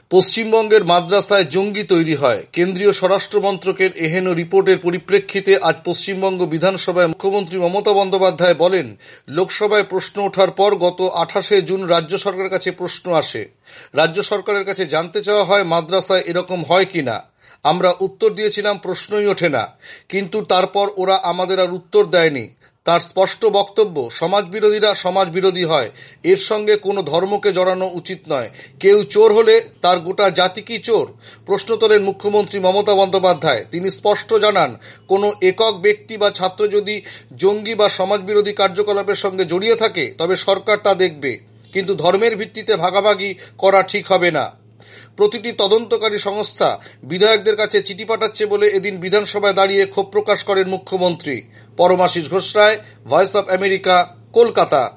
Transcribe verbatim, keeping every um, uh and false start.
পশ্চিমবঙ্গের মাদ্রাসায় জঙ্গি তৈরি হয়। কেন্দ্রীয় স্বরাষ্ট্র মন্ত্রকের এহেন রিপোর্টের পরিপ্রেক্ষিতে আজ পশ্চিমবঙ্গ বিধানসভায় মুখ্যমন্ত্রী মমতা বন্দ্যোপাধ্যায় বলেন, লোকসভায় প্রশ্ন ওঠার পর গত আঠাশে জুন রাজ্য সরকারের কাছে প্রশ্ন আসে। রাজ্য সরকারের কাছে জানতে চাওয়া হয় মাদ্রাসায় এরকম হয় কিনা। আমরা উত্তর দিয়েছিলাম, প্রশ্নই ওঠে না। কিন্তু তারপর ওরা আমাদের আর উত্তর দেয়নি। তার স্পষ্ট বক্তব্য, সমাজবিরোধীরা সমাজ বিরোধী হয়, এর সঙ্গে কোনো ধর্মকে জড়ানো উচিত নয়। কেউ চোর হলে তার গোটা জাতি কি চোর? প্রশ্ন তোলেন মুখ্যমন্ত্রী মমতা বন্দ্যোপাধ্যায়। তিনি স্পষ্ট জানান, কোনো একক ব্যক্তি বা ছাত্র যদি জঙ্গি বা সমাজবিরোধী কার্যকলাপের সঙ্গে জড়িয়ে থাকে তবে সরকার তা দেখবে, কিন্তু ধর্মের ভিত্তিতে ভাগাভাগি করা ঠিক হবে না। প্রতিটি তদন্তকারী সংস্থা বিধায়কদের কাছে চিঠি পাঠাচ্ছে বলে এদিন বিধানসভায় দাঁড়িয়ে ক্ষোভ প্রকাশ করেন মুখ্যমন্ত্রী। Paramashis Ghosh Roy, voice of America, Kolkata.